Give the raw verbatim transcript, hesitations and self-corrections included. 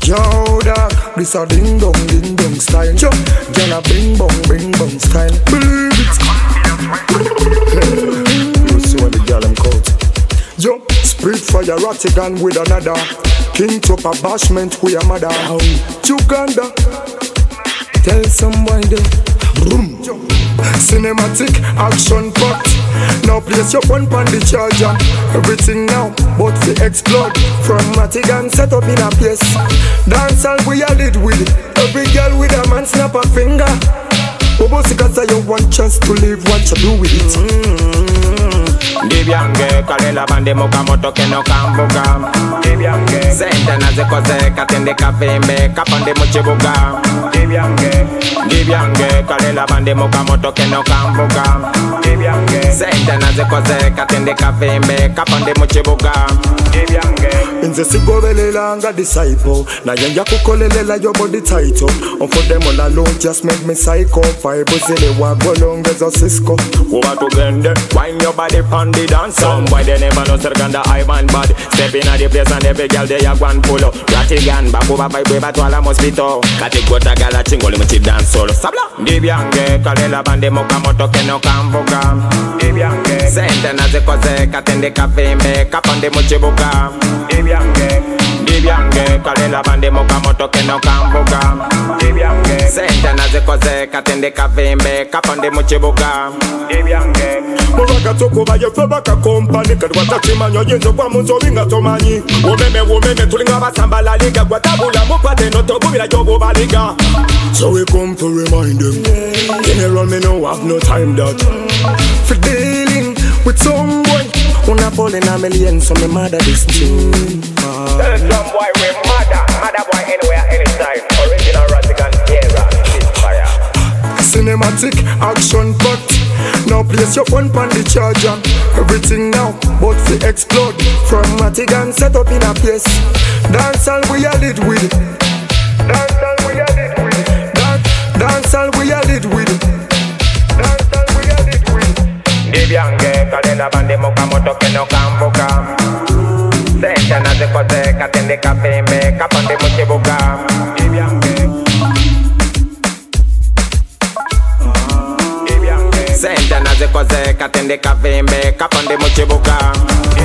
Yo, dog, this a ding dong, ding dong style. Yo, girl a bing bong, bing bong style. Believe it. You see when the girl them coat. Yo, split fire, Ratigan with another. King top a bashment with a mother. Uganda, tell somebody. Boom. Cinematic action packed. Now place your phone on the charger. Everything now, but we explode. From Matigan set up in a place. Dance all we a lead with it. Every girl with a man snap a finger. Bobo Sikasa you one chance to live, what you do with it. mm-hmm. Dibyange, kalela bande moka moto keno kambuga. Dibyange, sente na zeko zeka tende kafembe kapande mochibuga. Dibyange, Dibyange, kalela bande moka moto keno kambuga. Dibyange, sente na zeko zeka tende kafembe kapande mochibuga. Dibyange, inze sigobelela nga disciple. Na yanja kukolelela your body title. On for them all alone just make me psycho. Five zile wago long as a Cisco. Over to gende, wind your body pon the dance. Some boy they never know Serganda I man bad. Step in at the place and every girl they a one pull up. Ratigan, babu baba beba twala mosquito. Kati gota gala chingoli muchi dance solo. Sabla. Dibyange, kalela bande moka moto keno kambuga. Dibyange, sente na zeko zeka tende kafembe kapande mochibuga. Dibyange, Dibyange, kalela bande moka moto keno kambuga. Dibyange, sente na zeko zeka tende kafembe kapande mochibuga. Dibyange, Muraka toko ba ye febaka company. Kadwa tachimanyo yenzo kwa munzo winga tomanyi. Womeme womeme tulinga basamba la liga. Kwa tabula mupate no tobu bila jobo baliga. So we come to remind them. General me no have no time that. For dealing with someone. Una fall in a million so me mother this tune. tell some boy we mother, mother boy anywhere, anytime. Original Ratigan era, fire. Cinematic action packed. Now place your phone on the charger. Everything now, but we explode. From Matigan set up in a place. Dance all we a lead with it. Dance all we a lead with it. Dance, dance all we a lead with it. Dance all we a lead with it. Dibyange, kalela bande moka moto keno kambuga. Sente na zeko zeka tende kafembe kapande mochibuga. Dibyange, Dibyange, sente na zeko zeka tende kafembe kapande mochibuga.